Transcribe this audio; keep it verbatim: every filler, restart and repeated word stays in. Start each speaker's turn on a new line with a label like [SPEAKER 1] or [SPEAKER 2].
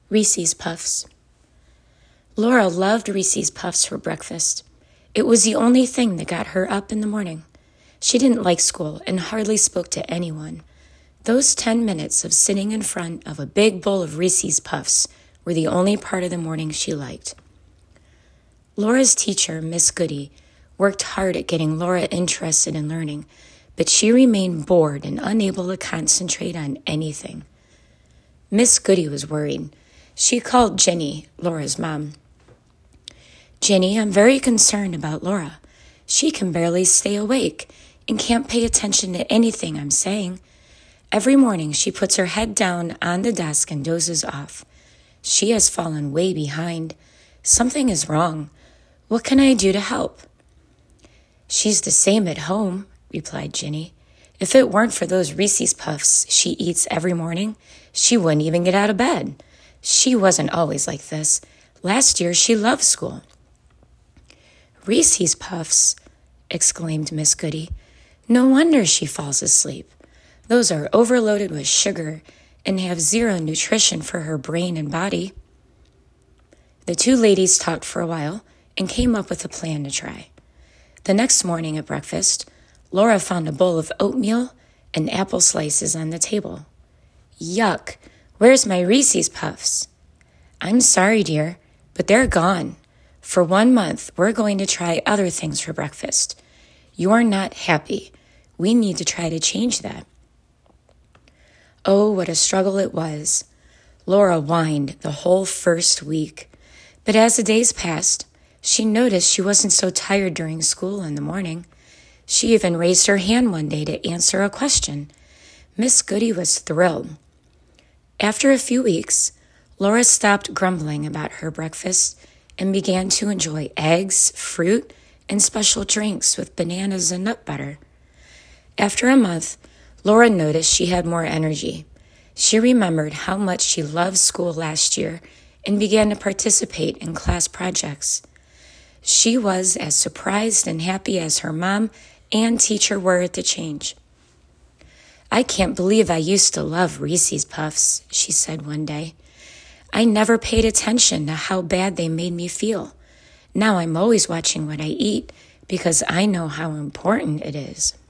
[SPEAKER 1] Reese's Puffs. Laura loved Reese's Puffs for breakfast. It was the only thing that got her up in the morning. She didn't like school and hardly spoke to anyone. Those ten minutes of sitting in front of a big bowl of Reese's Puffs were the only part of the morning she liked. Laura's teacher, Miss Goody, worked hard at getting Laura interested in learning, but she remained bored and unable to concentrate on anything. Miss Goody was worried. She called Jenny, Laura's mom. "Jenny, I'm very concerned about Laura. She can barely stay awake and can't pay attention to anything I'm saying. Every morning she puts her head down on the desk and dozes off. She has fallen way behind. Something is wrong. What can I do to help?" "She's the same at home," replied Jenny. "If it weren't for those Reese's Puffs she eats every morning, she wouldn't even get out of bed. She wasn't always like this. Last year she loved school." "Reese's Puffs," exclaimed Miss Goody. "No wonder she falls asleep. Those are overloaded with sugar and have zero nutrition for her brain and body." The two ladies talked for a while and came up with a plan to try. The next morning at breakfast, Laura found a bowl of oatmeal and apple slices on the table. "Yuck! Where's my Reese's Puffs?" "I'm sorry, dear, but they're gone. For one month, we're going to try other things for breakfast. You're not happy. We need to try to change that." Oh, what a struggle it was. Laura whined the whole first week. But as the days passed, she noticed she wasn't so tired during school in the morning. She even raised her hand one day to answer a question. Miss Goody was thrilled. After a few weeks, Laura stopped grumbling about her breakfast and began to enjoy eggs, fruit, and special drinks with bananas and nut butter. After a month, Laura noticed she had more energy. She remembered how much she loved school last year and began to participate in class projects. She was as surprised and happy as her mom and teacher were at the change. "I can't believe I used to love Reese's Puffs," she said one day. "I never paid attention to how bad they made me feel. Now I'm always watching what I eat because I know how important it is."